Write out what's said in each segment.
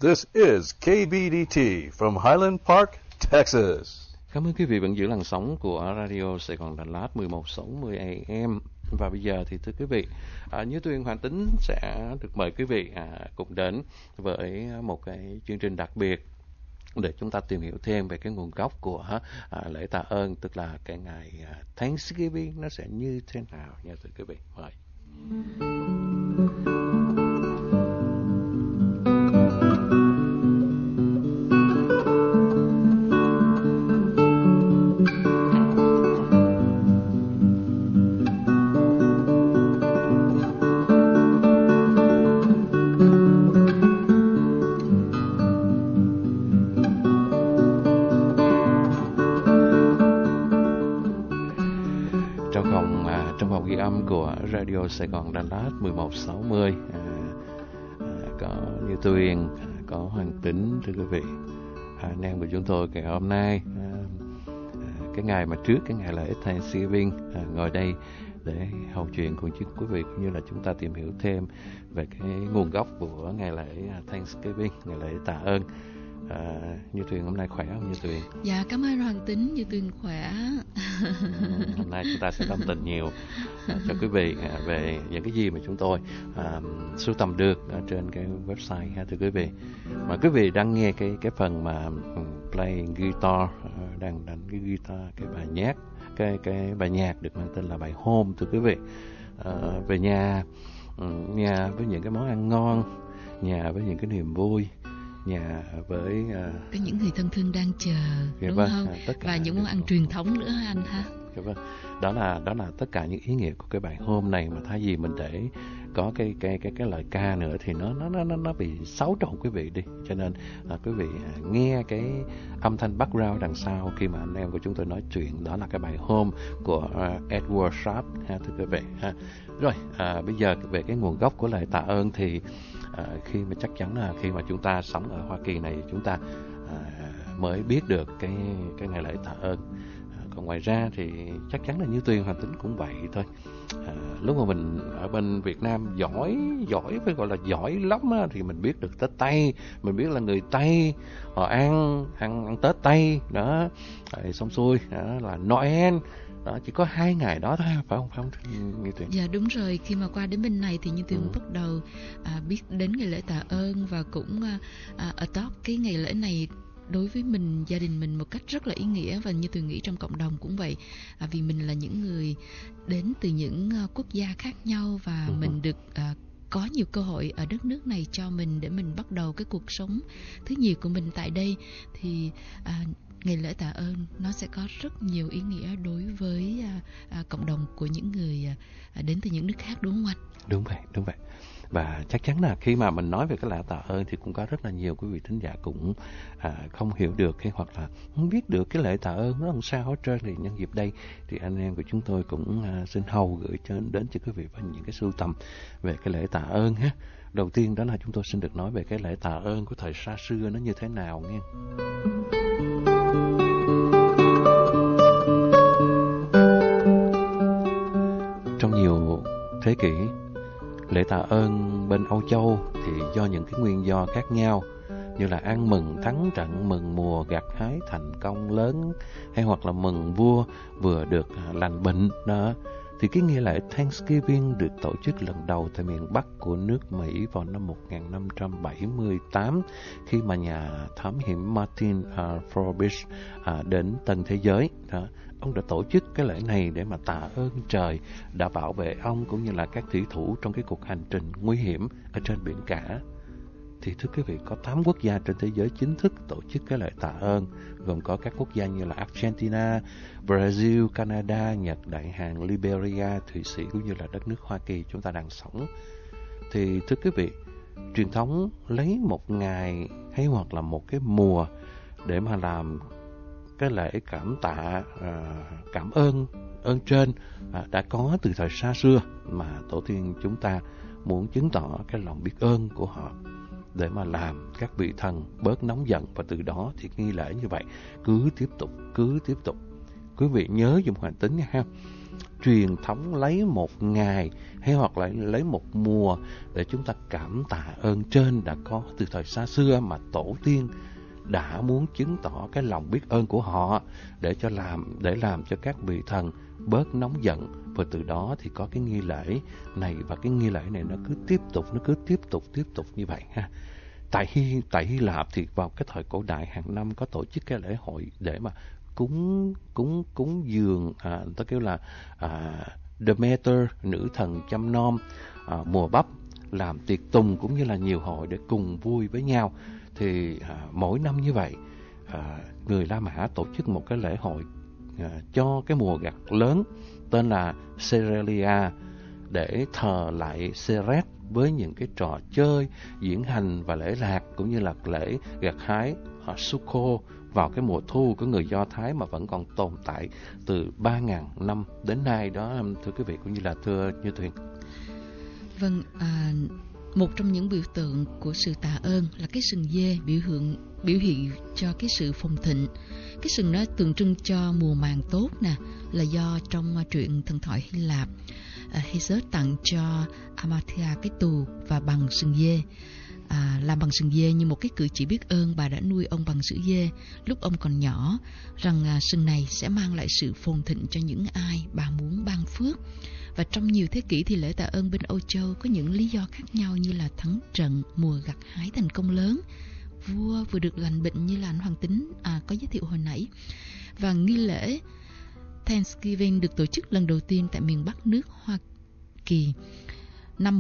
This is KBDT from Highland Park, Texas. Cảm ơn quý vị vẫn giữ làn sóng của Radio Sài Gòn Đà Lạt 1160 AM. Và bây giờ thì thưa quý vị, Như Tuyền Hoàng Tính sẽ được mời quý vị cùng đến với một cái chương trình đặc biệt để chúng ta tìm hiểu thêm về cái nguồn gốc của lễ tạ ơn, tức là cái ngày Thanksgiving nó sẽ như thế nào nha thưa quý vị. Mời. Trong phòng ghi âm của Radio Sài Gòn Đà Lạt 1160 có Như Tuyền, có Hoàng Tính thưa quý vị. Anh em của chúng tôi ngày hôm nay, cái ngày mà trước cái ngày lễ Thanksgiving, ngồi đây để hầu chuyện cùng quý vị, cũng như là chúng ta tìm hiểu thêm về cái nguồn gốc của ngày lễ Thanksgiving, ngày lễ tạ ơn. Như Tuyền hôm nay khỏe không Như Tuyền? Dạ cảm ơn Hoàng Tính, Như Tuyền khỏe. Hôm nay chúng ta sẽ tâm tình nhiều cho quý vị về những cái gì mà chúng tôi sưu tầm được trên cái website ha thưa quý vị. Mà quý vị đang nghe cái phần mà playing guitar, đang đánh cái guitar, cái bài nhạc, cái bài nhạc được mang tên là bài Home thưa quý vị. Về nhà với những cái món ăn ngon, nhà với những cái niềm vui, nhà với có những người thân thương đang chờ, đúng không? Và những món ăn truyền thống nữa anh ha. Dạ vâng. Đó là tất cả những ý nghĩa của cái bài hôm này, mà thay vì mình để có cái lời ca nữa thì nó bị xáo trộn quý vị đi. Cho nên quý vị nghe cái âm thanh background đằng sau khi mà anh em của chúng tôi nói chuyện, đó là cái bài Home của Edward Sharp ha thưa quý vị ha. Rồi, bây giờ về cái nguồn gốc của lời tạ ơn thì khi mà chắc chắn là khi mà chúng ta sống ở Hoa Kỳ này, chúng ta mới biết được cái ngày lễ tạ ơn. Còn ngoài ra thì chắc chắn là Như Tuyền Hoàng Tính cũng vậy thôi. Lúc mà mình ở bên Việt Nam giỏi phải gọi là giỏi lắm á, thì mình biết được Tết Tây, mình biết là người Tây họ ăn Tết Tây đó, xong xuôi đó là Noel. Đó, chỉ có 2 ngày đó thôi, phải không Như Tuyền? Dạ đúng rồi, khi mà qua đến bên này thì Như Tuyền bắt đầu biết đến ngày lễ tạ ơn, và cũng adopt cái ngày lễ này đối với mình, gia đình mình một cách rất là ý nghĩa. Và Như Tuyền nghĩ trong cộng đồng cũng vậy, vì mình là những người đến từ những quốc gia khác nhau, và mình được có nhiều cơ hội ở đất nước này cho mình để mình bắt đầu cái cuộc sống thứ nhì của mình tại đây. Thì ngày lễ tạ ơn nó sẽ có rất nhiều ý nghĩa đối với cộng đồng của những người đến từ những nước khác, đúng không anh? Đúng vậy. Và chắc chắn là khi mà mình nói về cái lễ tạ ơn thì cũng có rất là nhiều quý vị thính giả cũng không hiểu được hoặc là không biết được cái lễ tạ ơn nó làm sao hết trơn. Thì nhân dịp đây thì anh em của chúng tôi cũng xin hầu gửi đến cho quý vị với những cái sưu tầm về cái lễ tạ ơn ha. Đầu tiên đó là chúng tôi xin được nói về cái lễ tạ ơn của thời xa xưa nó như thế nào nghe. Trong nhiều thế kỷ, lễ tạ ơn bên Âu Châu thì do những cái nguyên do khác nhau, như là ăn mừng thắng trận, mừng mùa gặt hái thành công lớn, hay hoặc là mừng vua vừa được lành bệnh đó. Thì cái nghi lễ Thanksgiving được tổ chức lần đầu tại miền Bắc của nước Mỹ vào năm 1578 khi mà nhà thám hiểm Martin Forbes đến Tân Thế Giới đó. Ông đã tổ chức cái lễ này để mà tạ ơn trời đã bảo vệ ông cũng như là các thủy thủ trong cái cuộc hành trình nguy hiểm ở trên biển cả. Thì thưa quý vị, có 8 quốc gia trên thế giới chính thức tổ chức cái lễ tạ ơn, gồm có các quốc gia như là Argentina, Brazil, Canada, Nhật, Đại Hàn, Liberia, Thụy Sĩ cũng như là đất nước Hoa Kỳ chúng ta đang sống. Thì thưa quý vị, truyền thống lấy một ngày hay hoặc là một cái mùa để mà làm cái lễ cảm tạ, cảm ơn trên đã có từ thời xa xưa, mà tổ tiên chúng ta muốn chứng tỏ cái lòng biết ơn của họ để mà làm các vị thần bớt nóng giận, và từ đó thì nghi lễ như vậy cứ tiếp tục. Quý vị nhớ giùm Hoàng Tính nha ha. truyền thống lấy một ngày hay hoặc là lấy một mùa để chúng ta cảm tạ ơn trên đã có từ thời xa xưa, mà tổ tiên đã muốn chứng tỏ cái lòng biết ơn của họ để làm cho các vị thần bớt nóng giận, và từ đó thì có cái nghi lễ này, và cái nghi lễ này nó cứ tiếp tục như vậy ha. Tại Hy Lạp thì vào cái thời cổ đại hàng năm có tổ chức cái lễ hội để mà cúng dường, người ta kêu là Demeter, nữ thần chăm nom mùa bắp, làm tiệc tùng cũng như là nhiều hội để cùng vui với nhau. Thì mỗi năm như vậy, người La Mã tổ chức một cái lễ hội cho cái mùa gặt lớn tên là Cerealia, để thờ lại Ceres với những cái trò chơi, diễn hành và lễ lạc, cũng như là lễ gặt hái Sukko vào cái mùa thu của người Do Thái mà vẫn còn tồn tại từ 3.000 năm đến nay đó, thưa quý vị cũng như là thưa Như Tuyền. Vâng, một trong những biểu tượng của sự tạ ơn là cái sừng dê, biểu hiện cho cái sự phồn thịnh. Cái sừng đó tượng trưng cho mùa màng tốt nè, là do trong truyện thần thoại Hy Lạp, Hesiod tặng cho Amalthea cái tù và bằng sừng dê. Làm bằng sừng dê như một cái cử chỉ biết ơn bà đã nuôi ông bằng sữa dê lúc ông còn nhỏ, rằng sừng này sẽ mang lại sự phồn thịnh cho những ai bà muốn ban phước. Và trong nhiều thế kỷ thì lễ tạ ơn bên Âu Châu có những lý do khác nhau, như là thắng trận, mùa gặt hái thành công lớn, vua vừa được lành bệnh như là anh Hoàng Tính có giới thiệu hồi nãy. Và nghi lễ Thanksgiving được tổ chức lần đầu tiên tại miền Bắc nước Hoa Kỳ năm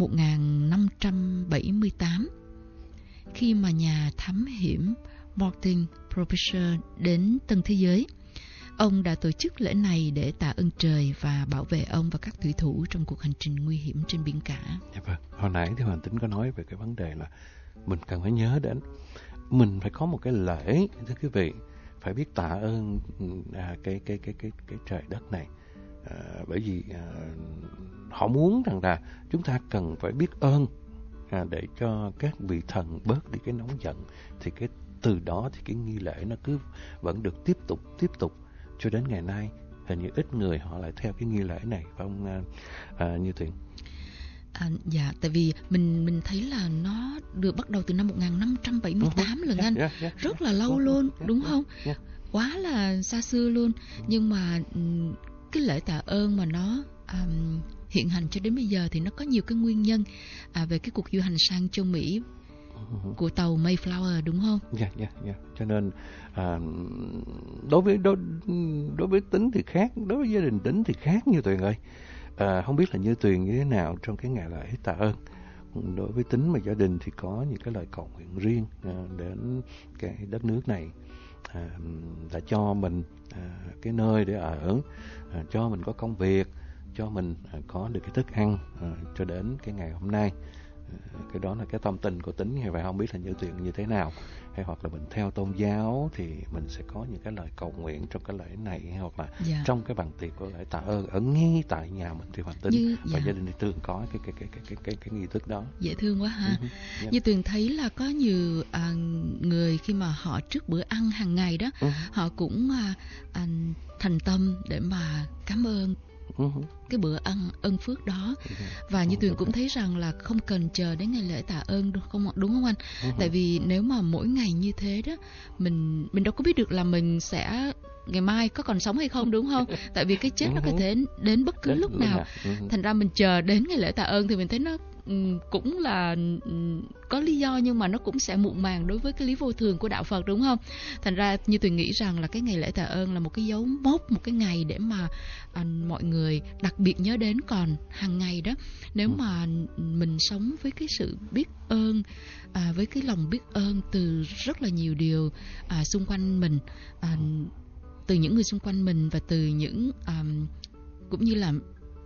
1578, khi mà nhà thám hiểm Martin Frobisher đến Tân Thế Giới. Ông đã tổ chức lễ này để tạ ơn trời và bảo vệ ông và các thủy thủ trong cuộc hành trình nguy hiểm trên biển cả. Dạ vâng, hồi nãy thì Hoàng Tính có nói về cái vấn đề là mình cần phải nhớ đến, mình phải có một cái lễ, thưa quý vị, phải biết tạ ơn cái trời đất này, bởi vì họ muốn rằng là chúng ta cần phải biết ơn để cho các vị thần bớt đi cái nóng giận. Thì cái từ đó thì cái nghi lễ nó cứ vẫn được tiếp tục cho đến ngày nay. Hình như ít người họ lại theo cái nghi lễ này, phải không Như Tuyền? Dạ, tại vì mình thấy là nó được bắt đầu từ năm 1578 lần anh, rất là lâu luôn, đúng không? Quá là xa xưa luôn. Nhưng mà cái lễ tạ ơn mà nó hiện hành cho đến bây giờ thì nó có nhiều cái nguyên nhân về cái cuộc du hành sang châu Mỹ của tàu Mayflower, đúng không? Dạ. Cho nên đối với Tính thì khác, đối với gia đình Tính thì khác Như Tuyền ơi. Không biết là Như Tuyền như thế nào trong cái ngày lễ tạ ơn. Đối với Tính và gia đình thì có những cái lời cầu nguyện riêng đến cái đất nước này, đã cho mình cái nơi để ở, cho mình có công việc, cho mình có được cái thức ăn cho đến cái ngày hôm nay. Cái đó là cái tâm tình của Tính như vậy. Không biết là Như Tuyền như thế nào, hay hoặc là mình theo tôn giáo thì mình sẽ có những cái lời cầu nguyện trong cái lễ này, hay hoặc là trong cái bàn tiệc của lễ tạ ơn ở ngay tại nhà mình thì Hoàng Tính và gia đình thì thường có cái nghi thức đó. Dễ thương quá ha. Như Tuyền thấy là có nhiều người khi mà họ trước bữa ăn hàng ngày đó, họ cũng thành tâm để mà cảm ơn cái bữa ăn ơn phước đó. Và như Tuyền cũng thấy rằng là không cần chờ đến ngày lễ tạ ơn đúng không anh? Tại vì nếu mà mỗi ngày như thế đó, mình đâu có biết được là mình sẽ ngày mai có còn sống hay không, đúng không? Tại vì cái chết nó có thể đến bất cứ lúc nào. Thành ra mình chờ đến ngày lễ tạ ơn thì mình thấy nó cũng là có lý do, nhưng mà nó cũng sẽ muộn màng đối với cái lý vô thường của đạo Phật, đúng không? Thành ra như Tuyền nghĩ rằng là cái ngày lễ tạ ơn là một cái dấu mốc, một cái ngày để mà mọi người đặc biệt nhớ đến. Còn hàng ngày đó, nếu mà mình sống với cái sự biết ơn, với cái lòng biết ơn từ rất là nhiều điều xung quanh mình, từ những người xung quanh mình và từ những cũng như là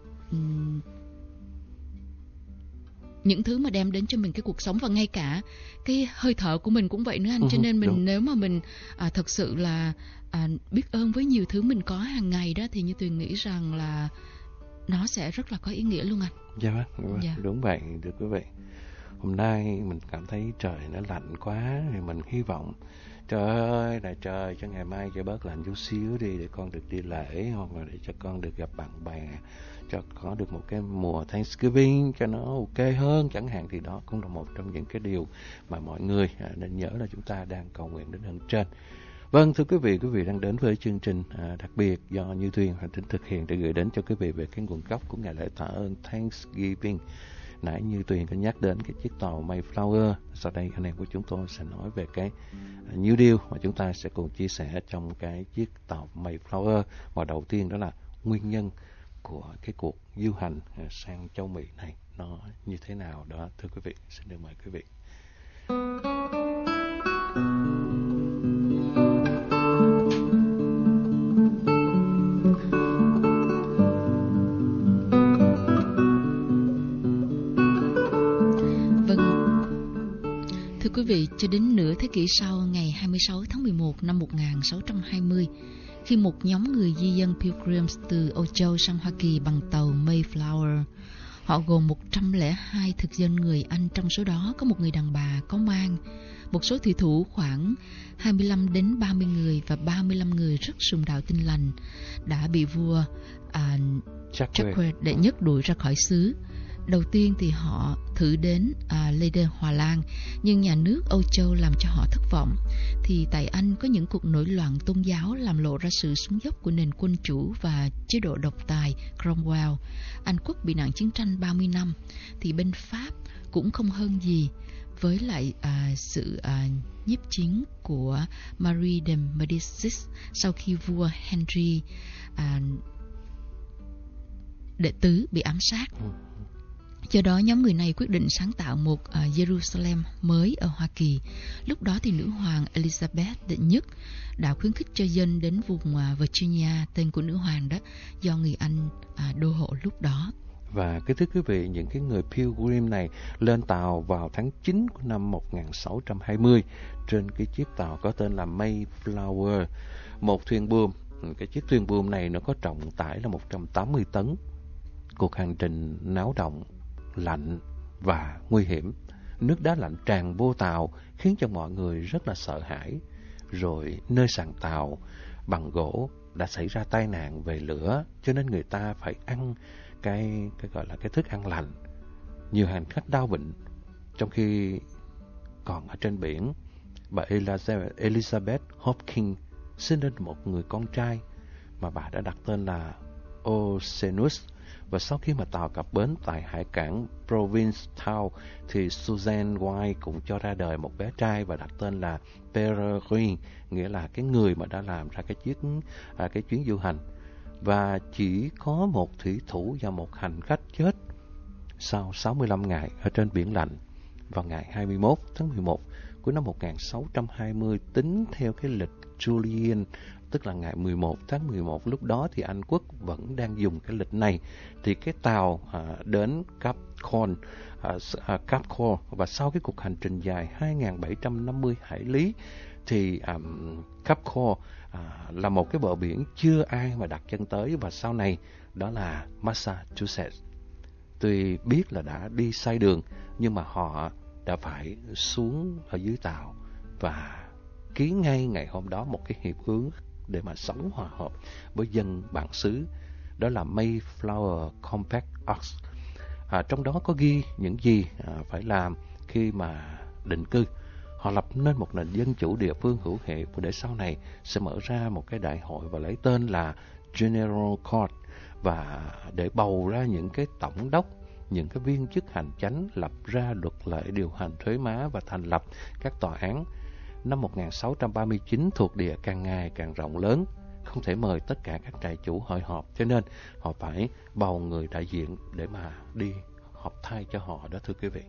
những thứ mà đem đến cho mình cái cuộc sống, và ngay cả cái hơi thở của mình cũng vậy nữa anh. Cho nên mình nếu mà mình thật sự là biết ơn với nhiều thứ mình có hàng ngày đó, thì như Tuyền nghĩ rằng là nó sẽ rất là có ý nghĩa luôn anh. Dạ vâng, đúng vậy, được quý vị. hôm nay mình cảm thấy trời nó lạnh quá, thì mình hy vọng trời ơi là trời, cho ngày mai cho bớt lạnh chút xíu đi, để con được đi lễ, hoặc là để cho con được gặp bạn bè, cho có được một cái mùa Thanksgiving cho nó ok hơn chẳng hạn. Thì đó cũng là một trong những cái điều mà mọi người nên nhớ là chúng ta đang cầu nguyện đến ơn trên. Vâng, thưa quý vị đang đến với chương trình đặc biệt do Như Tuyền Hành Tinh thực hiện để gửi đến cho quý vị về cái nguồn gốc của ngày lễ tạ ơn Thanksgiving. Nãy Như Tuyền có nhắc đến cái chiếc tàu Mayflower. Sau đây anh em của chúng tôi sẽ nói về cái New Deal mà chúng ta sẽ cùng chia sẻ trong cái chiếc tàu Mayflower. Và đầu tiên đó là nguyên nhân của cái cuộc du hành sang châu Mỹ này nó như thế nào đó. Thưa quý vị, xin được mời quý vị. Thưa quý vị, cho đến nửa thế kỷ sau, ngày 26 tháng 11 năm 1620, khi một nhóm người di dân Pilgrims từ Âu Châu sang Hoa Kỳ bằng tàu Mayflower, họ gồm 102 thực dân người Anh, trong số đó có một người đàn bà có mang, một số thủy thủ khoảng 25 đến 30 người và 35 người rất sùng đạo Tin lành đã bị vua Jacques đệ nhất đuổi ra khỏi xứ. Đầu tiên thì họ thử đến Leyden, Hòa Lan, nhưng nhà nước Âu Châu làm cho họ thất vọng. Thì tại Anh có những cuộc nổi loạn tôn giáo làm lộ ra sự xuống dốc của nền quân chủ và chế độ độc tài Cromwell. Anh quốc bị nạn chiến tranh 30 năm. Thì bên Pháp cũng không hơn gì với lại sự nhiếp chính của Marie de Médicis sau khi vua Henry đệ tứ bị ám sát. Do đó nhóm người này quyết định sáng tạo một Jerusalem mới ở Hoa Kỳ. Lúc đó thì nữ hoàng Elizabeth đệ nhất đã khuyến khích cho dân đến vùng Virginia, tên của nữ hoàng đó, do người Anh đô hộ lúc đó. Và thưa quý vị, những cái người Pilgrim này lên tàu vào tháng 9 của năm 1620 trên cái chiếc tàu có tên là Mayflower, một thuyền buồm. Cái chiếc thuyền buồm này nó có trọng tải là 180 tấn. Cuộc hành trình náo động, lạnh và nguy hiểm. Nước đá lạnh tràn vô tàu khiến cho mọi người rất là sợ hãi. Rồi nơi sàn tàu bằng gỗ đã xảy ra tai nạn về lửa, cho nên người ta phải ăn cái gọi là cái thức ăn lạnh. Nhiều hành khách đau bệnh. Trong khi còn ở trên biển, bà Elizabeth Hopkins sinh lên một người con trai mà bà đã đặt tên là Oceanus. Và sau khi mà tàu cập bến tại hải cảng Provincetown thì Susan White cũng cho ra đời một bé trai và đặt tên là Peregrine, nghĩa là cái người mà đã làm ra cái chuyến du hành. Và chỉ có một thủy thủ và một hành khách chết sau 65 ngày ở trên biển lạnh vào ngày 21 tháng 11 của năm 1620 tính theo cái lịch Julian, tức là ngày 11 tháng 11. Lúc đó thì Anh quốc vẫn đang dùng cái lịch này. Thì cái tàu đến Cape Coral, và sau cái cuộc hành trình dài 2.750 hải lý thì Cape Coral là một cái bờ biển chưa ai mà đặt chân tới, và sau này đó là Massachusetts. Tuy biết là đã đi sai đường, nhưng mà họ đã phải xuống ở dưới tàu và ký ngay ngày hôm đó một cái hiệp ước để mà sống hòa hợp với dân bản xứ, đó là Mayflower Compact Acts. Trong đó có ghi những gì phải làm khi mà định cư. Họ lập nên một nền dân chủ địa phương hữu hệ, để sau này sẽ mở ra một cái đại hội và lấy tên là General Court, và để bầu ra những cái tổng đốc, những cái viên chức hành chánh, lập ra luật lệ điều hành thuế má và thành lập các tòa án. Năm 1639 thuộc địa càng ngày càng rộng lớn, không thể mời tất cả các trại chủ hội họp, cho nên họ phải bầu người đại diện để mà đi họp thay cho họ đó, thưa quý vị.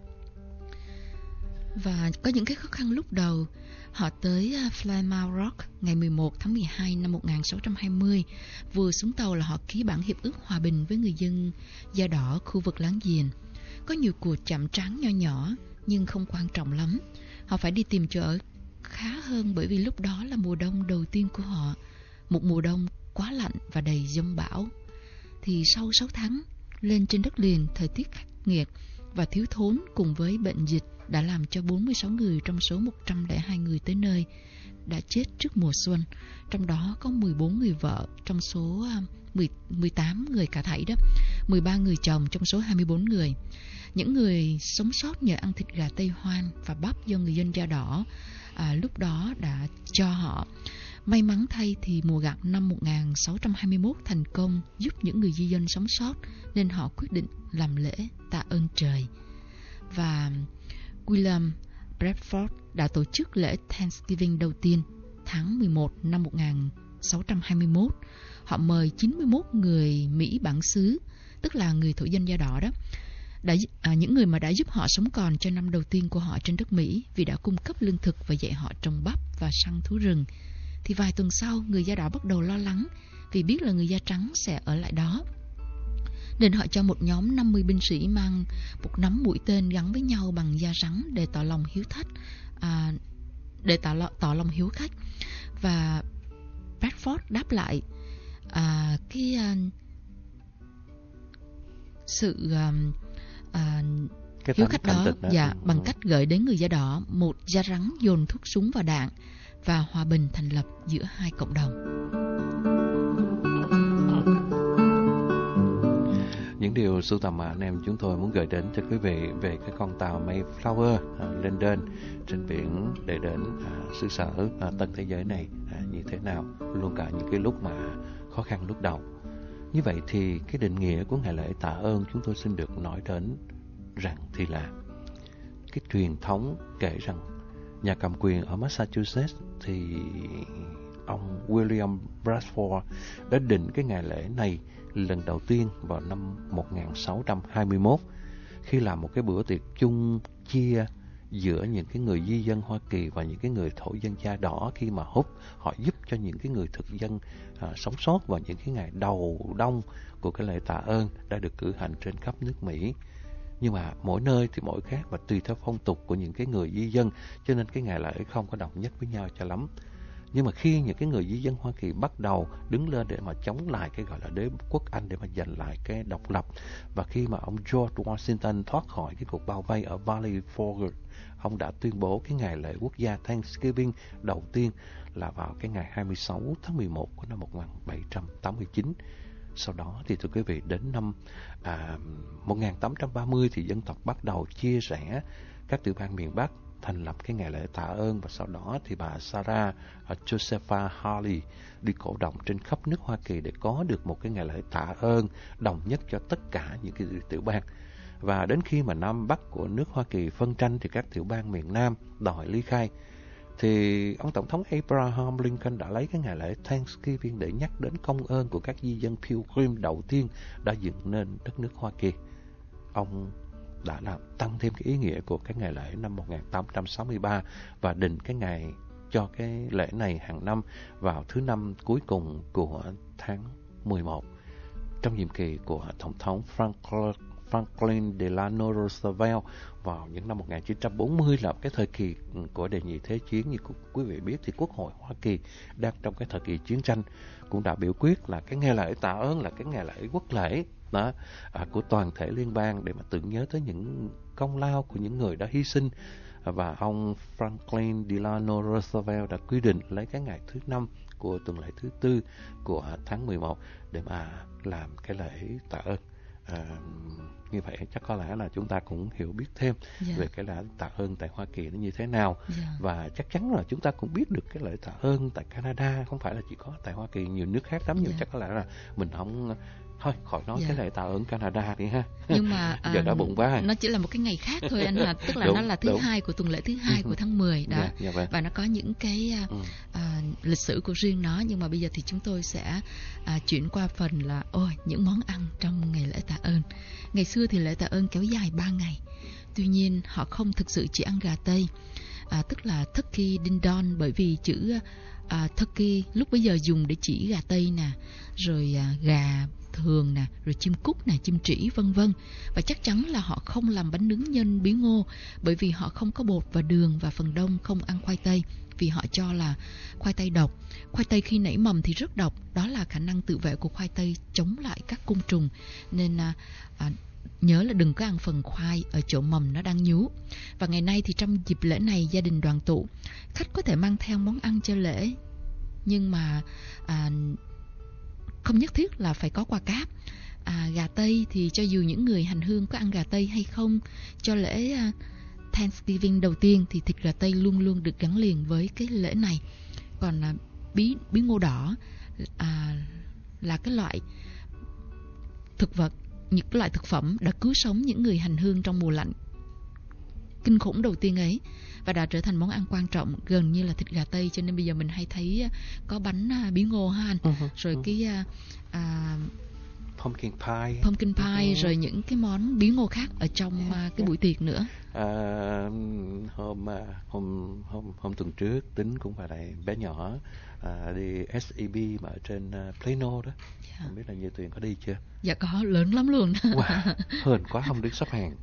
Và có những cái khó khăn lúc đầu. Họ tới Plymouth Rock ngày 11 tháng 12 năm 1620. Vừa xuống tàu là họ ký bản hiệp ước hòa bình với người dân da đỏ khu vực láng giềng. Có nhiều cuộc chạm trán nho nhỏ nhưng không quan trọng lắm. Họ phải đi tìm chỗ ở khá hơn, bởi vì lúc đó là mùa đông đầu tiên của họ, một mùa đông quá lạnh và đầy giông bão. Thì sau 6 tháng lên trên đất liền, thời tiết khắc nghiệt và thiếu thốn cùng với bệnh dịch đã làm cho 46 người trong số 102 người tới nơi đã chết trước mùa xuân. Trong đó có 14 người vợ trong số 18 người cả thảy đó, 13 người chồng trong số 24 người. Những người sống sót nhờ ăn thịt gà Tây Hoan và bắp do người dân da đỏ lúc đó đã cho họ. May mắn thay thì mùa gặt năm 1621 thành công giúp những người di dân sống sót, nên họ quyết định làm lễ tạ ơn trời. Và William Bradford đã tổ chức lễ Thanksgiving đầu tiên tháng 11 năm 1621. Họ mời 91 người Mỹ bản xứ, tức là người thổ dân da đỏ đó, những người mà đã giúp họ sống còn cho năm đầu tiên của họ trên đất Mỹ, vì đã cung cấp lương thực và dạy họ trồng bắp và săn thú rừng. Thì vài tuần sau, người da đỏ bắt đầu lo lắng vì biết là người da trắng sẽ ở lại đó, nên họ cho một nhóm 50 binh sĩ mang một nắm mũi tên gắn với nhau bằng da rắn để tỏ lòng hiếu khách. Và Bradford đáp lại sự hiếu khách đó, bằng cách gửi đến người da đỏ một da rắn dồn thuốc súng và đạn, và hòa bình thành lập giữa hai cộng đồng. Những điều sưu tầm mà anh em chúng tôi muốn gửi đến cho quý vị về cái con tàu Mayflower lên đơn trên biển để đến xứ sở tân thế giới này như thế nào, luôn cả những cái lúc mà khó khăn lúc đầu. Như vậy thì cái định nghĩa của ngày lễ tạ ơn chúng tôi xin được nói đến rằng thì là cái truyền thống kể rằng nhà cầm quyền ở Massachusetts thì ông William Bradford đã định cái ngày lễ này lần đầu tiên vào năm 1621 khi làm một cái bữa tiệc chung chia giữa những cái người di dân Hoa Kỳ và những cái người thổ dân da đỏ, khi mà họ giúp cho những cái người thực dân sống sót vào những cái ngày đầu đông của cái lễ tạ ơn đã được cử hành trên khắp nước Mỹ. Nhưng mà mỗi nơi thì mỗi khác và tùy theo phong tục của những cái người di dân, cho nên cái ngày lễ không có đồng nhất với nhau cho lắm. Nhưng mà khi những cái người di dân Hoa Kỳ bắt đầu đứng lên để mà chống lại cái gọi là đế quốc Anh, để mà giành lại cái độc lập, và khi mà ông George Washington thoát khỏi cái cuộc bao vây ở Valley Forge, ông đã tuyên bố cái ngày lễ quốc gia Thanksgiving đầu tiên là vào cái ngày 26 tháng 11 của năm 1789. Sau đó thì thưa quý vị, đến năm 1830 thì dân tộc bắt đầu chia rẽ các tiểu bang miền Bắc, thành lập cái ngày lễ tạ ơn, và sau đó thì bà Sarah Josepha Harley đi cổ động trên khắp nước Hoa Kỳ để có được một cái ngày lễ tạ ơn đồng nhất cho tất cả những cái tiểu bang. Và đến khi mà Nam Bắc của nước Hoa Kỳ phân tranh thì các tiểu bang miền Nam đòi ly khai, thì ông Tổng thống Abraham Lincoln đã lấy cái ngày lễ Thanksgiving để nhắc đến công ơn của các di dân Pilgrim đầu tiên đã dựng nên đất nước Hoa Kỳ. Ông đã làm tăng thêm cái ý nghĩa của cái ngày lễ năm 1863 và định cái ngày cho cái lễ này hàng năm vào thứ năm cuối cùng của tháng 11. Trong nhiệm kỳ của Tổng thống Franklin Delano Roosevelt vào những năm 1940 là cái thời kỳ của đệ nhị thế chiến. Như quý vị biết thì Quốc hội Hoa Kỳ đang trong cái thời kỳ chiến tranh cũng đã biểu quyết là cái ngày lễ tạ ơn là cái ngày lễ quốc lễ đó, của toàn thể liên bang để mà tưởng nhớ tới những công lao của những người đã hy sinh. Và ông Franklin Delano Roosevelt đã quy định lấy cái ngày thứ năm của tuần lễ thứ tư của tháng 11 để mà làm cái lễ tạ ơn. Như vậy chắc có lẽ là chúng ta cũng hiểu biết thêm về cái lễ tạ ơn tại Hoa Kỳ nó như thế nào. Và chắc chắn là chúng ta cũng biết được cái lễ tạ ơn tại Canada, không phải là chỉ có tại Hoa Kỳ, nhiều nước khác lắm. Nhưng chắc có lẽ là mình không thôi khỏi nói cái lễ tạ ơn Canada đi ha. Nhưng mà giờ đã bụng quá. Nó chỉ là một cái ngày khác thôi anh à, tức là nó là thứ hai của tuần lễ thứ hai của tháng 10 đó. Và nó có những cái lịch sử của riêng nó. Nhưng mà bây giờ thì chúng tôi sẽ chuyển qua phần là những món ăn trong ngày lễ tạ ơn. Ngày xưa thì lễ tạ ơn kéo dài 3 ngày. Tuy nhiên họ không thực sự chỉ ăn gà Tây, tức là turkey ding dong, bởi vì chữ turkey lúc bấy giờ dùng để chỉ gà Tây nè, rồi gà thường nè, rồi chim cút nè, chim trĩ vân vân. Và chắc chắn là họ không làm bánh nướng nhân bí ngô, bởi vì họ không có bột và đường, và phần đông không ăn khoai tây vì họ cho là khoai tây độc. Khoai tây khi nảy mầm thì rất độc, đó là khả năng tự vệ của khoai tây chống lại các côn trùng. Nên nhớ là đừng có ăn phần khoai ở chỗ mầm nó đang nhú. Và ngày nay thì trong dịp lễ này gia đình đoàn tụ, khách có thể mang theo món ăn cho lễ, nhưng mà không nhất thiết là phải có quà cáp. Gà Tây thì cho dù những người hành hương có ăn gà Tây hay không, cho lễ Thanksgiving đầu tiên thì thịt gà Tây luôn luôn được gắn liền với cái lễ này. Còn bí ngô đỏ là cái loại thực vật, những cái loại thực phẩm đã cứu sống những người hành hương trong mùa lạnh kinh khủng đầu tiên ấy, và đã trở thành món ăn quan trọng gần như là thịt gà Tây. Cho nên bây giờ mình hay thấy có bánh bí ngô ha anh, rồi cái pumpkin pie, rồi những cái món bí ngô khác ở trong cái buổi tiệc nữa. Hôm tuần trước Tính cũng phải lại bé nhỏ đi SEB mà ở trên Plano đó. Không biết là Như Tuyền có đi chưa? Dạ có, lớn lắm luôn. Wow, hên quá không đứng xếp hàng.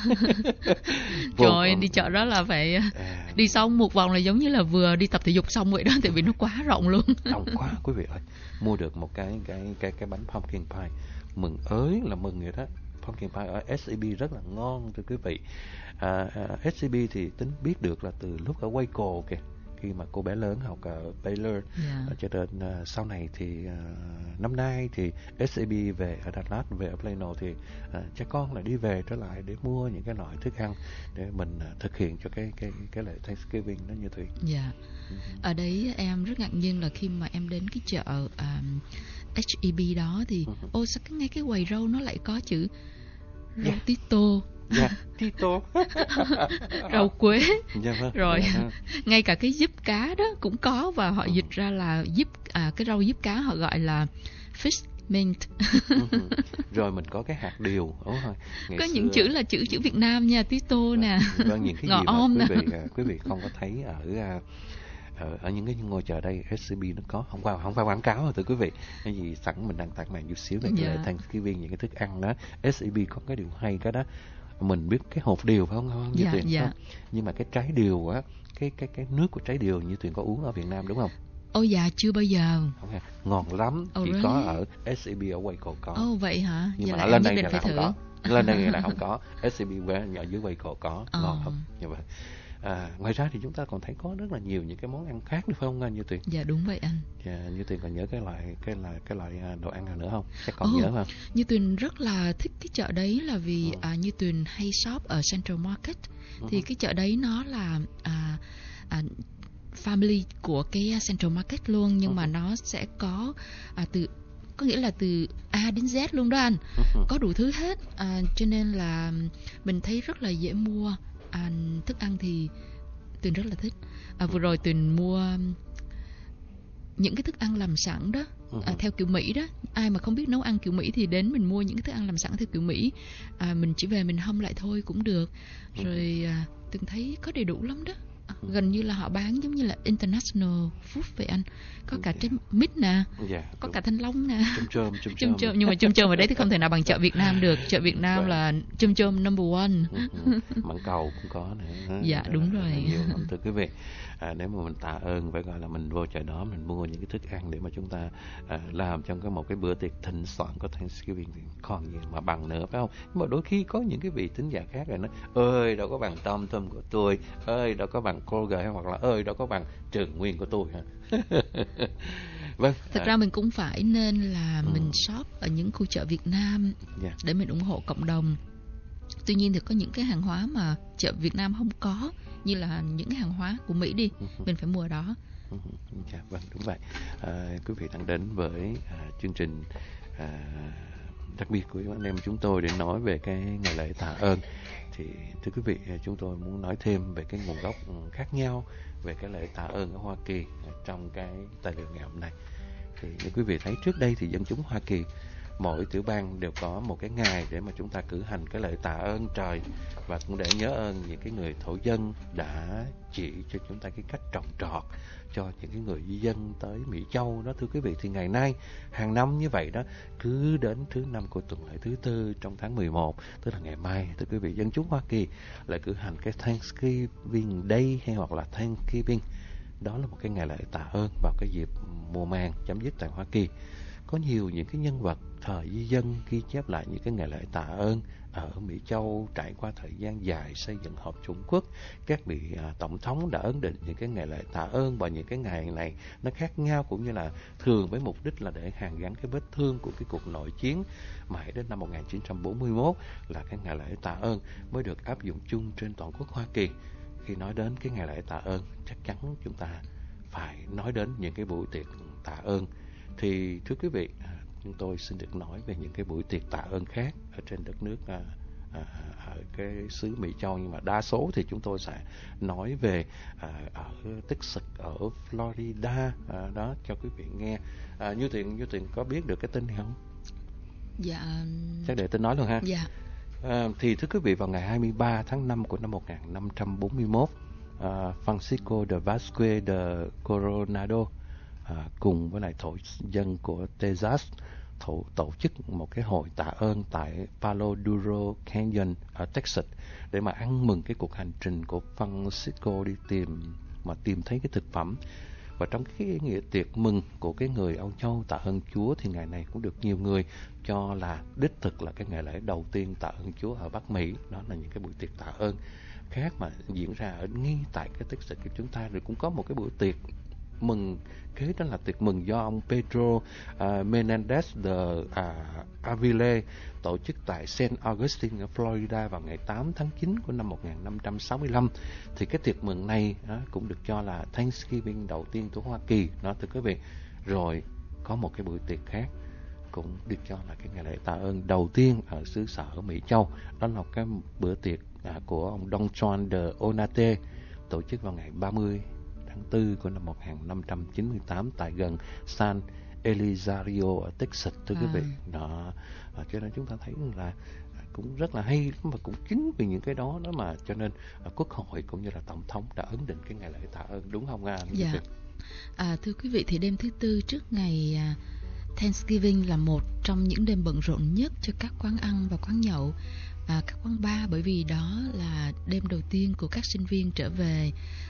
Trời, đi chợ đó là phải đi xong một vòng là giống như là vừa đi tập thể dục xong vậy đó, tại vì nó quá rộng luôn. Rộng quá quý vị ơi. Mua được một cái bánh pumpkin pie, mừng ới là mừng vậy đó. Pumpkin pie ở SEB rất là ngon thưa quý vị. SEB thì Tính biết được là từ lúc ở Waco kìa, khi mà cô bé lớn học ở Baylor. Cho nên sau này thì năm nay thì SEB về ở Đà Lạt, về ở Plano thì cha con lại đi về trở lại để mua những cái loại thức ăn để mình thực hiện cho cái lễ Thanksgiving đó như Thùy. Dạ. Ở đấy em rất ngạc nhiên là khi mà em đến cái chợ HEB đó thì sao ngay cái quầy rau nó lại có chữ rau Tito. Dạ, Tito. Rau quế. Dạ, vâng. Rồi dạ. ngay cả cái diếp cá đó cũng có, và họ dịch ra là cái rau diếp cá họ gọi là fish mint. Rồi mình có cái hạt điều, đúng không? Có những chữ là chữ Việt Nam nha, Tito nè. Vâng, những cái ngò gì mà quý vị không có thấy ở những cái ngôi chợ đây. SCB nó có, không phải quảng cáo rồi thưa quý vị. Cái gì sẵn mình đang tặng màn chút xíu về cái lễ Thanksgiving, những cái thức ăn đó. SCB có cái điều hay cái đó, mình biết cái hột điều phải không Như Tuyền? Dạ. Nhưng mà cái trái điều á, cái nước của trái điều Như Tuyền có uống ở Việt Nam đúng không? Dạ chưa bao giờ. Okay. Ngon lắm, chỉ really? có ở SCB ở Waco có. Vậy hả? Nhưng giờ mà lên đây là không có. Lên đây là không có. SCB ở dưới Waco có, ngon không? Như vậy. Ngoài ra thì chúng ta còn thấy có rất là nhiều những cái món ăn khác nữa phải không anh Như Tuyền? Dạ đúng vậy anh. Như Tuyền còn nhớ cái loại đồ ăn nào nữa không? Chắc còn nhớ không? Như Tuyền rất là thích cái chợ đấy là vì Như Tuyền hay shop ở Central Market. Thì cái chợ đấy nó là family của cái Central Market luôn, nhưng mà nó sẽ có có nghĩa là từ A đến Z luôn đó anh. Có đủ thứ hết, cho nên là mình thấy rất là dễ mua. Thức ăn thì Tuyền rất là thích. Vừa rồi Tuyền mua những cái thức ăn làm sẵn đó, theo kiểu Mỹ đó. Ai mà không biết nấu ăn kiểu Mỹ thì đến mình mua những cái thức ăn làm sẵn theo kiểu Mỹ. Mình chỉ về mình hâm lại thôi cũng được. Rồi Tuyền thấy có đầy đủ lắm đó. Gần như là họ bán giống như là international food vậy anh. Có cả trái mít nè, có cả thanh long nè, chôm chôm. Nhưng mà chôm chôm ở đấy thì không thể nào bằng chợ Việt Nam được. Chợ Việt Nam là chôm chôm number one. Mãng cầu cũng có nữa. Dạ đúng rồi. Nhiều lắm thưa quý vị. Nếu mà mình tạ ơn phải gọi là mình vô chợ đó mình mua những cái thức ăn để mà chúng ta làm trong một cái bữa tiệc thịnh soạn của Thanksgiving thì còn gì mà bằng nữa phải không? Nhưng mà đôi khi có những cái vị thính giả khác rồi nói ơi đâu có bằng Tom của tôi, ơi đâu có bằng Kroger, hoặc là ơi đâu có bằng Trường Nguyên của tôi ha. Vâng. Thật ra mình cũng phải nên là mình shop ở những khu chợ Việt Nam để mình ủng hộ cộng đồng. Tuy nhiên thì có những cái hàng hóa mà chợ Việt Nam không có, như là những cái hàng hóa của Mỹ đi, mình phải mua ở đó. Vâng, đúng vậy. Quý vị đang đến với chương trình đặc biệt của anh em chúng tôi để nói về cái ngày lễ tạ ơn. Thì thưa quý vị, chúng tôi muốn nói thêm về cái nguồn gốc khác nhau về cái lễ tạ ơn ở Hoa Kỳ trong cái tài liệu ngày hôm nay. Thì như quý vị thấy trước đây thì dân chúng Hoa Kỳ mỗi tiểu bang đều có một cái ngày để mà chúng ta cử hành cái lễ tạ ơn trời, và cũng để nhớ ơn những cái người thổ dân đã chỉ cho chúng ta cái cách trồng trọt cho những cái người di dân tới Mỹ Châu đó thưa quý vị. Thì ngày nay hàng năm như vậy đó, cứ đến thứ năm của tuần lễ thứ tư trong tháng 11, tức là ngày mai thưa quý vị, dân chúng Hoa Kỳ lại cử hành cái Thanksgiving Day hay hoặc là Thanksgiving. Đó là một cái ngày lễ tạ ơn vào cái dịp mùa màng chấm dứt tại Hoa Kỳ. Có nhiều những cái nhân vật thời di dân ghi chép lại những cái ngày lễ tạ ơn ở Mỹ Châu trải qua thời gian dài xây dựng Hợp Trung Quốc, các vị tổng thống đã ấn định những cái ngày lễ tạ ơn, và những cái ngày này nó khác nhau, cũng như là thường với mục đích là để hàn gắn cái vết thương của cái cuộc nội chiến. Mãi đến năm 1941 là cái ngày lễ tạ ơn mới được áp dụng chung trên toàn quốc Hoa Kỳ. Khi nói đến cái ngày lễ tạ ơn, chắc chắn chúng ta phải nói đến những cái buổi tiệc tạ ơn. Thì thưa quý vị, chúng tôi xin được nói về những cái buổi tiệc tạ ơn khác ở trên đất nước ở cái xứ Mỹ Châu, nhưng mà đa số thì chúng tôi sẽ nói về ở Texas, ở Florida đó cho quý vị nghe. Như Tuyền có biết được cái tin này không? Dạ. Chắc để tôi nói luôn ha. Dạ. Thì thưa quý vị, vào ngày 23 tháng 5 của năm 1541, Francisco de Vázquez de Coronado cùng với lại thổ dân của Texas tổ chức một cái hội tạ ơn tại Palo Duro Canyon ở Texas để mà ăn mừng cái cuộc hành trình của Francisco đi tìm thấy cái thực phẩm. Và trong cái nghĩa tiệc mừng của cái người Âu Châu tạ ơn Chúa thì ngày này cũng được nhiều người cho là đích thực là cái ngày lễ đầu tiên tạ ơn Chúa ở Bắc Mỹ. Đó là những cái buổi tiệc tạ ơn khác mà diễn ra ở ngay tại cái Texas của chúng ta. Rồi cũng có một cái buổi tiệc mừng kế, đó là tiệc mừng do ông Pedro Menendez de Avila tổ chức tại St. Augustine ở Florida vào ngày 8 tháng 9 của năm 1565. Thì cái tiệc mừng này cũng được cho là Thanksgiving đầu tiên của Hoa Kỳ đó thưa quý vị. Rồi có một cái buổi tiệc khác cũng được cho là cái ngày lễ tạ ơn đầu tiên ở xứ sở Mỹ Châu, đó là cái bữa tiệc của ông Don Juan de Onate tổ chức vào ngày 30 tháng 4 của năm 1598 tại gần San Elizario ở Texas thưa quý vị. Đó, cho nên chúng ta thấy là cũng rất là hay, và cũng chính vì những cái đó mà cho nên Quốc hội cũng như là Tổng thống đã ấn định cái ngày lễ tạ ơn, đúng không ạ? Dạ. Thưa quý vị, thì đêm thứ tư trước ngày Thanksgiving là một trong những đêm bận rộn nhất cho các quán ăn và quán nhậu, các quán bar, bởi vì đó là đêm đầu tiên của các sinh viên trở về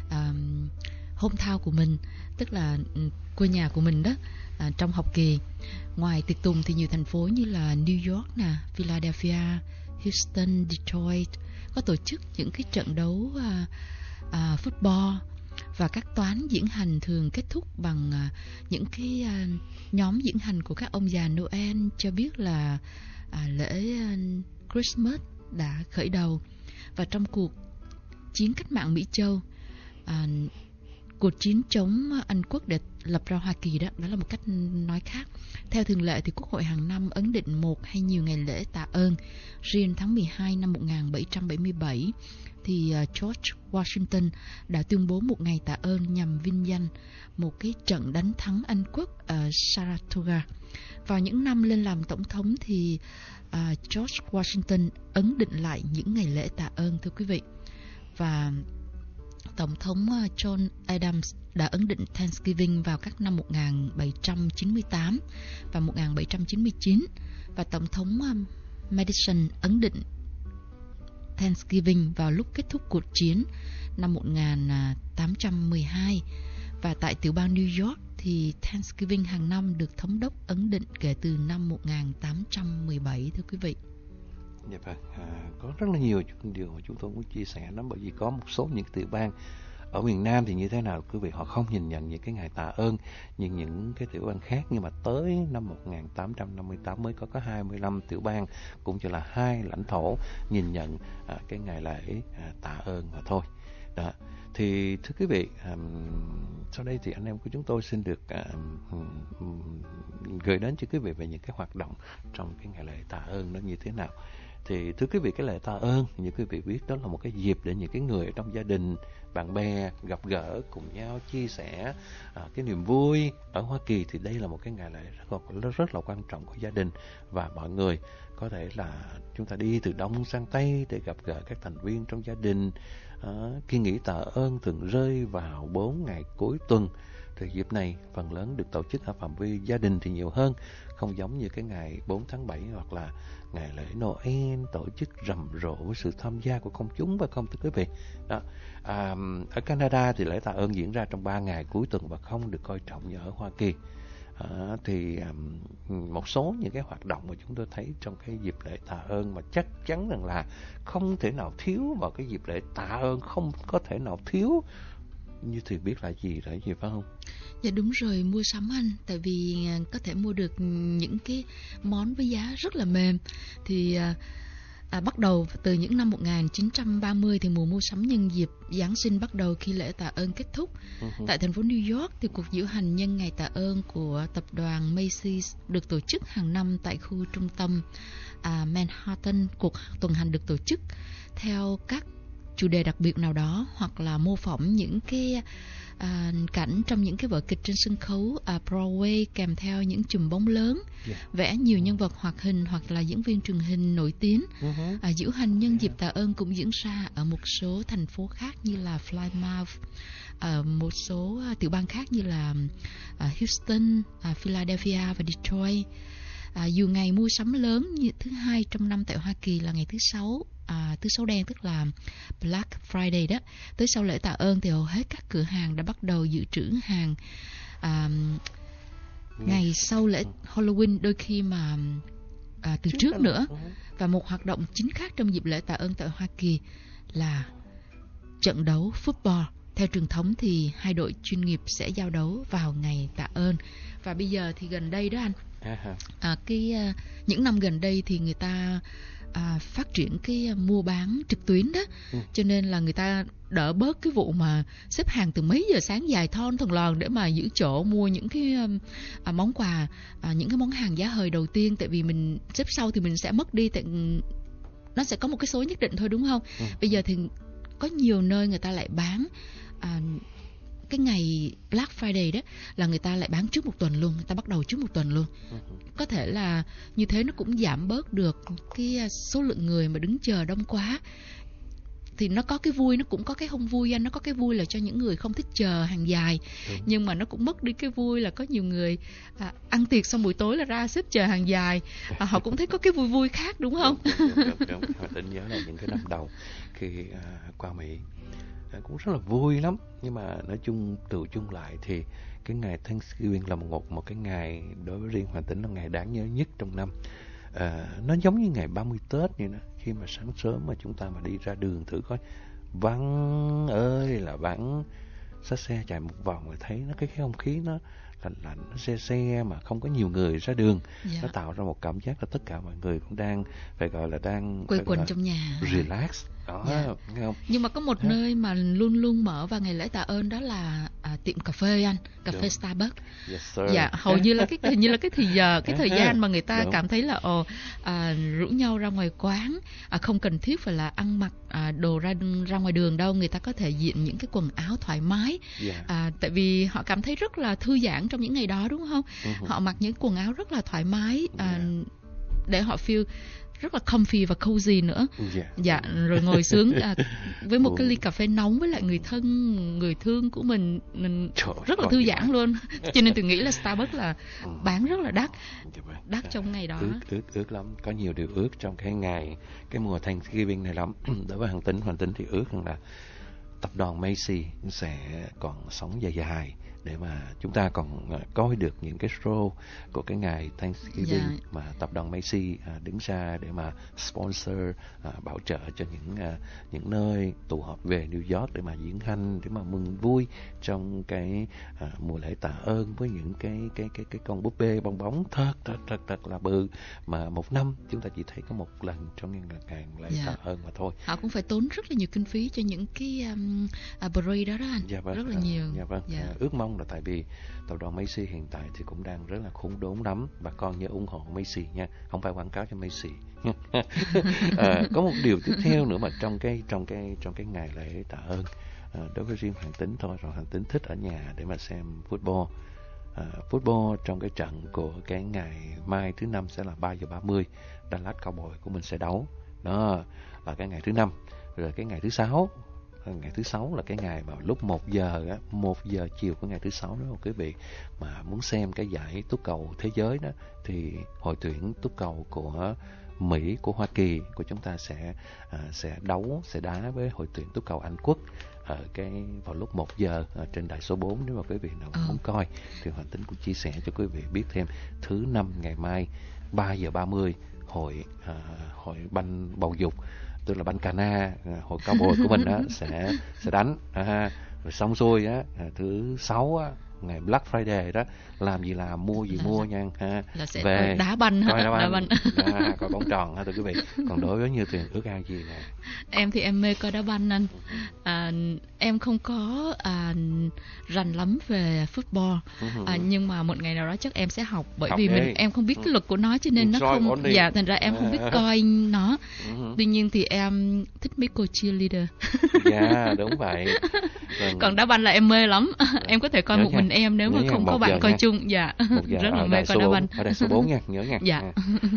hometown của mình, tức là quê nhà của mình đó, trong học kỳ. Ngoài tiệc tùng thì nhiều thành phố như là New York, Philadelphia, Houston, Detroit có tổ chức những cái trận đấu football, và các toán diễn hành thường kết thúc bằng những cái nhóm diễn hành của các ông già Noel cho biết là lễ Christmas đã khởi đầu. Và trong cuộc chiến cách mạng Mỹ Châu, cuộc chiến chống Anh quốc để lập ra Hoa Kỳ, đó là một cách nói khác. Theo thường lệ thì Quốc hội hàng năm ấn định một hay nhiều ngày lễ tạ ơn. Riêng tháng 12 năm 1777 thì George Washington đã tuyên bố một ngày tạ ơn nhằm vinh danh một cái trận đánh thắng Anh quốc ở Saratoga. Vào những năm lên làm tổng thống thì George Washington ấn định lại những ngày lễ tạ ơn thưa quý vị. Và Tổng thống John Adams đã ấn định Thanksgiving vào các năm 1798 và 1799, và Tổng thống Madison ấn định Thanksgiving vào lúc kết thúc cuộc chiến năm 1812. Và tại tiểu bang New York thì Thanksgiving hàng năm được thống đốc ấn định kể từ năm 1817 thưa quý vị. Dạ vâng, có rất là nhiều điều mà chúng tôi muốn chia sẻ đó, bởi vì có một số những tiểu bang ở miền Nam thì như thế nào quý vị, họ không nhìn nhận những cái ngày tạ ơn như những cái tiểu bang khác, nhưng mà tới năm 1858 mới có 25 tiểu bang cũng như là 2 lãnh thổ nhìn nhận cái ngày lễ tạ ơn mà thôi. Đó. Thì thưa quý vị, sau đây thì anh em của chúng tôi xin được gửi đến cho quý vị về những cái hoạt động trong cái ngày lễ tạ ơn nó như thế nào. Thì thưa quý vị, cái lễ tạ ơn như quý vị biết đó là một cái dịp để những cái người ở trong gia đình, bạn bè gặp gỡ cùng nhau chia sẻ cái niềm vui. Ở Hoa Kỳ thì đây là một cái ngày lễ rất là quan trọng của gia đình, và mọi người có thể là chúng ta đi từ Đông sang Tây để gặp gỡ các thành viên trong gia đình. Kỳ nghỉ tạ ơn thường rơi vào 4 ngày cuối tuần. Thì dịp này phần lớn được tổ chức ở phạm vi gia đình thì nhiều hơn, không giống như cái ngày 4 tháng 7 hoặc là ngày lễ Noel tổ chức rầm rộ với sự tham gia của công chúng và không, thưa quý vị. Đó. Ở Canada thì lễ tạ ơn diễn ra trong 3 ngày cuối tuần và không được coi trọng như ở Hoa Kỳ. Thì một số những cái hoạt động mà chúng tôi thấy trong cái dịp lễ tạ ơn mà chắc chắn rằng là không thể nào thiếu vào cái dịp lễ tạ ơn, không có thể nào thiếu, như thì biết là gì phải không? Dạ đúng rồi, mua sắm anh, tại vì có thể mua được những cái món với giá rất là mềm. Thì bắt đầu từ những năm 1930 thì mùa mua sắm nhân dịp Giáng sinh bắt đầu khi lễ tạ ơn kết thúc. Tại thành phố New York thì cuộc diễu hành nhân ngày tạ ơn của tập đoàn Macy's được tổ chức hàng năm tại khu trung tâm Manhattan. Cuộc tuần hành được tổ chức theo các chủ đề đặc biệt nào đó, hoặc là mô phỏng những cái cảnh trong những cái vở kịch trên sân khấu Broadway, kèm theo những chùm bóng lớn, vẽ nhiều nhân vật hoạt hình hoặc là diễn viên truyền hình nổi tiếng. Diễu hành nhân dịp tạ ơn cũng diễn ra ở một số thành phố khác như là Plymouth, ở một số tiểu bang khác như là Houston, Philadelphia và Detroit. Dù ngày mua sắm lớn như thứ hai trong năm tại Hoa Kỳ là ngày thứ Sáu đen, tức là Black Friday đó, tới sau lễ tạ ơn thì hầu hết các cửa hàng đã bắt đầu dự trữ hàng ngày sau lễ Halloween, đôi khi mà từ trước nữa. Và một hoạt động chính khác trong dịp lễ tạ ơn tại Hoa Kỳ là trận đấu football. Theo truyền thống thì hai đội chuyên nghiệp sẽ giao đấu vào ngày tạ ơn. Và bây giờ thì gần đây đó anh, những năm gần đây thì người ta phát triển cái mua bán trực tuyến đó, cho nên là người ta đỡ bớt cái vụ mà xếp hàng từ mấy giờ sáng dài thon thần lòn để mà giữ chỗ mua những cái món quà, những cái món hàng giá hời đầu tiên. Tại vì mình xếp sau thì mình sẽ mất đi, tại nó sẽ có một cái số nhất định thôi, đúng không? Bây giờ thì có nhiều nơi người ta lại bán cái ngày Black Friday đó là người ta lại bán trước một tuần luôn, người ta bắt đầu trước một tuần luôn. Có thể là như thế nó cũng giảm bớt được cái số lượng người mà đứng chờ đông quá. Thì nó có cái vui, nó cũng có cái không vui anh. Nó có cái vui là cho những người không thích chờ hàng dài. Nhưng mà nó cũng mất đi cái vui là có nhiều người ăn tiệc xong buổi tối là ra xếp chờ hàng dài. Họ cũng thấy có cái vui vui khác, đúng không? Đúng. Họ tính nhớ là những cái năm đầu khi qua Mỹ cũng rất là vui lắm. Nhưng mà nói chung, tự chung lại thì cái ngày Thanksgiving là một cái ngày đối với riêng Hoàng Tính là ngày đáng nhớ nhất trong năm. Nó giống như ngày 30 Tết vậy đó. Khi mà sáng sớm mà chúng ta mà đi ra đường thử coi, vắng ơi là vắng, xách xe chạy một vòng rồi thấy nó cái không khí nó lạnh, nó se mà không có nhiều người ra đường. Nó tạo ra một cảm giác là tất cả mọi người cũng đang phải gọi là đang quây quần trong nhà, relax đó, nghe không? Nhưng mà có một nơi mà luôn luôn mở vào ngày lễ tạ ơn, đó là tiệm cà phê anh, cà phê Starbucks. Dạ, hầu như là cái thời gian mà người ta cảm thấy là rủ nhau ra ngoài quán, không cần thiết phải là ăn mặc đồ ra ngoài đường đâu. Người ta có thể diện những cái quần áo thoải mái, tại vì họ cảm thấy rất là thư giãn trong những ngày đó, đúng không? Họ mặc những quần áo rất là thoải mái để họ feel rất là comfy và cozy nữa. Dạ, rồi ngồi xuống với một cái ly cà phê nóng với lại người thương của mình rất là thư giãn luôn. Cho nên tôi nghĩ là Starbucks là bán rất là đắt trong ngày đó. Ước lắm, có nhiều điều ước trong cái mùa Thanksgiving này lắm. Đối với Hoàng Tính thì ước rằng là tập đoàn Macy sẽ còn sống dài để mà chúng ta còn coi được những cái show của cái ngày Thanksgiving mà tập đoàn Macy đứng ra để mà sponsor, bảo trợ cho những nơi tụ họp về New York để mà diễn hành, để mà mừng vui trong cái mùa lễ tạ ơn với những cái con búp bê bong bóng thật là bự mà một năm chúng ta chỉ thấy có một lần trong ngày lễ tạ ơn mà thôi. Họ cũng phải tốn rất là nhiều kinh phí cho những cái parade đó anh. Rất là nhiều. Ước mong là tại vì tập đoàn Macy hiện tại thì cũng đang rất là khốn đốn lắm. Bà con nhớ ủng hộ Macy nha, không phải quảng cáo cho Macy. Có một điều tiếp theo nữa mà trong cái ngày lễ tạ ơn, đối với riêng Hoàng Tính thôi, rồi Hoàng Tính thích ở nhà để mà xem football. Football trong cái trận của cái ngày mai thứ Năm sẽ là 3:30, Dallas Cowboys của mình sẽ đấu. Đó là cái ngày thứ Năm. Rồi cái ngày thứ Sáu là cái ngày mà lúc 1 giờ chiều của ngày thứ Sáu đó, quý vị mà muốn xem cái giải túc cầu thế giới đó thì hội tuyển túc cầu của Mỹ, của Hoa Kỳ của chúng ta sẽ đá với hội tuyển túc cầu Anh Quốc. ở vào lúc 1 giờ trên đài số 4. Nếu mà quý vị nào muốn coi thì Hoàng Tính cũng chia sẻ cho quý vị biết thêm. Thứ Năm ngày mai 3:30 hội banh bầu dục, tức là banh cana, hội cao bồi của mình á sẽ đánh. Rồi xong xuôi á, thứ Sáu á, ngày Black Friday đó, làm gì làm, mua gì mua nha ha. Là sẽ về đá banh hết, đá banh. Coi bóng tròn ha thưa quý vị. Còn đối với Như Tuyền ước ao gì nè? Em thì em mê coi đá banh anh. Em không có rành lắm về football, nhưng mà một ngày nào đó chắc em sẽ học, bởi vì em không biết cái luật của nó cho nên nó không, thành ra em không biết coi nó. Tuy nhiên thì em thích mấy cô cheerleader. Dạ đúng vậy. Còn đá banh là em mê lắm. Em có thể coi một mình em nếu mà không có bạn coi chung. Dạ. Rất là mê coi đá banh. Ở đài số 4 nha, nhớ nha. Dạ.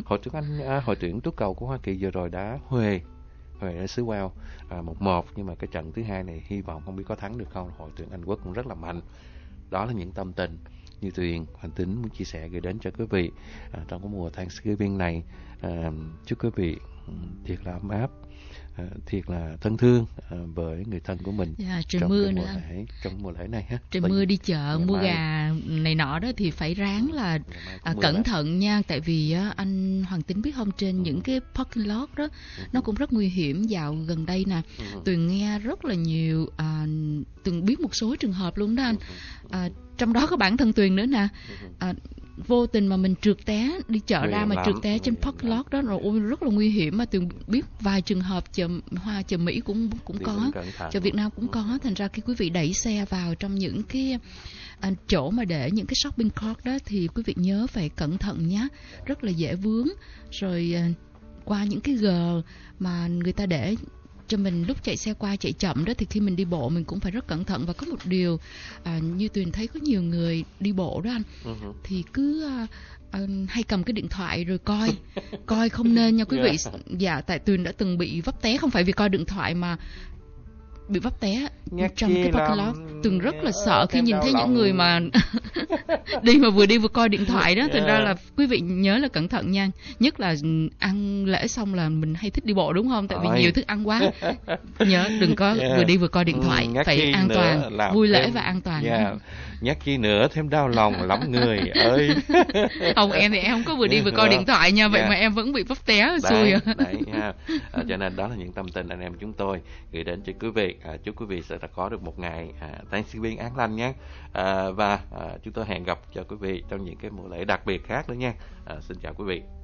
Hội tuyển tú cầu của Hoa Kỳ vừa rồi đã huề ở xứ Wales 1-1, nhưng mà cái trận thứ hai này hy vọng không biết có thắng được không. Hội tuyển Anh Quốc cũng rất là mạnh. Đó là những tâm tình Như Tuyền, Hoàng Tính muốn chia sẻ gửi đến cho quý vị trong cái mùa Thanksgiving này. Chúc quý vị thiệt là ấm áp, thiệt là thân thương với người thân của mình. Trời mưa nữa trong mùa lễ này ha. Trời mưa đi chợ mua gà này nọ đó thì phải ráng là cẩn thận nha, tại vì anh Hoàng Tính biết không, trên những cái parking lot đó nó cũng rất nguy hiểm. Dạo gần đây nè, Tuyền nghe rất là nhiều, Tuyền biết một số trường hợp luôn đó anh. Trong đó có bản thân Tuyền nữa nè. Vô tình mà mình trượt té, đi chợ ra mà trượt té trên parking lot đó, rồi rất là nguy hiểm. Mà Tuyền biết vài trường hợp chợ Mỹ cũng có, chợ Việt Nam cũng có. Thành ra khi quý vị đẩy xe vào trong những cái chỗ mà để những cái shopping cart đó thì quý vị nhớ phải cẩn thận nhé, rất là dễ vướng. Rồi qua những cái gờ mà người ta để cho mình lúc chạy xe qua, chạy chậm đó, thì khi mình đi bộ mình cũng phải rất cẩn thận. Và có một điều như Tuyền thấy có nhiều người đi bộ đó anh, thì cứ hay cầm cái điện thoại rồi coi không nên nha quý vị. Dạ, tại Tuyền đã từng bị vấp té, không phải vì coi điện thoại mà bị vấp té trong cái parking lot. Tuyền rất là sợ khi nhìn thấy những người mà đi vừa coi điện thoại đó. Thành ra là quý vị nhớ là cẩn thận nha. Nhất là ăn lễ xong là mình hay thích đi bộ đúng không? Tại vì nhiều thức ăn quá. Nhớ đừng có vừa đi vừa coi điện thoại, phải an toàn, vui lễ và an toàn. Nhắc chi nữa thêm đau lòng lắm người ơi. Không, em thì em không có vừa đi vừa coi điện thoại nha. Vậy mà em vẫn bị vấp té xui. Cho nên đó là những tâm tình anh em chúng tôi gửi đến cho quý vị. Chúc quý vị sẽ có được một ngày Thanksgiving an lành nhé. Và chúng tôi hẹn gặp cho quý vị trong những cái mùa lễ đặc biệt khác nữa nha. Xin chào quý vị.